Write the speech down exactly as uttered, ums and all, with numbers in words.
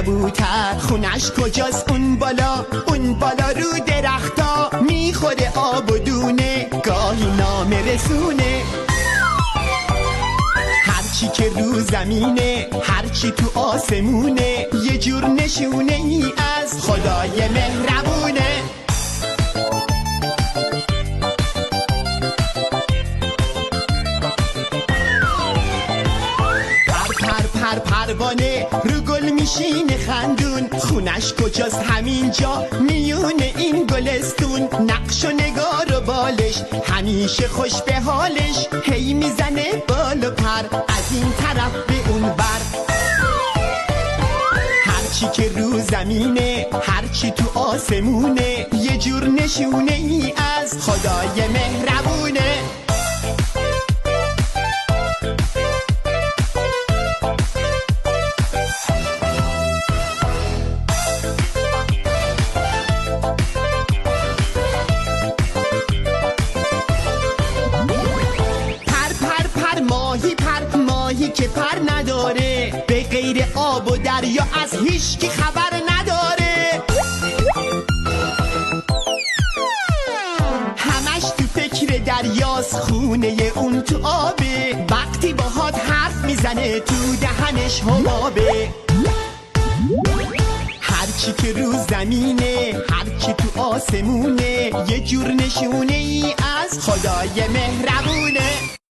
کبوتر خونش کجاست اون بالا، اون بالا رو درختا میخوره آب و دونه، گاهی نامه رسونه. هرچی که رو زمینه، هرچی تو آسمونه، یه جور نشونه ای از خدای مهربونه. پر پروانه رو گل میشینه خندون، خونش کجاست همینجا میون این گلستون. نقش و نگار و بالش همیشه خوش به حالش، هی میزنه بال و پر از این طرف به اون بر. هرچی که رو زمینه، هرچی تو آسمونه، یه جور نشونه ای از خدای مهربونه. ماهی پر، ماهی که پر نداره، به غیر آب و دریا از هیچ کی خبر نداره. همش تو فکر دریاست، خونه اون تو آبه، وقتی باهات حرف میزنه تو دهنش حبابه. هرچی که رو زمینه، هرچی تو آسمونه، یه جور نشونه ای از خدای مهربونه.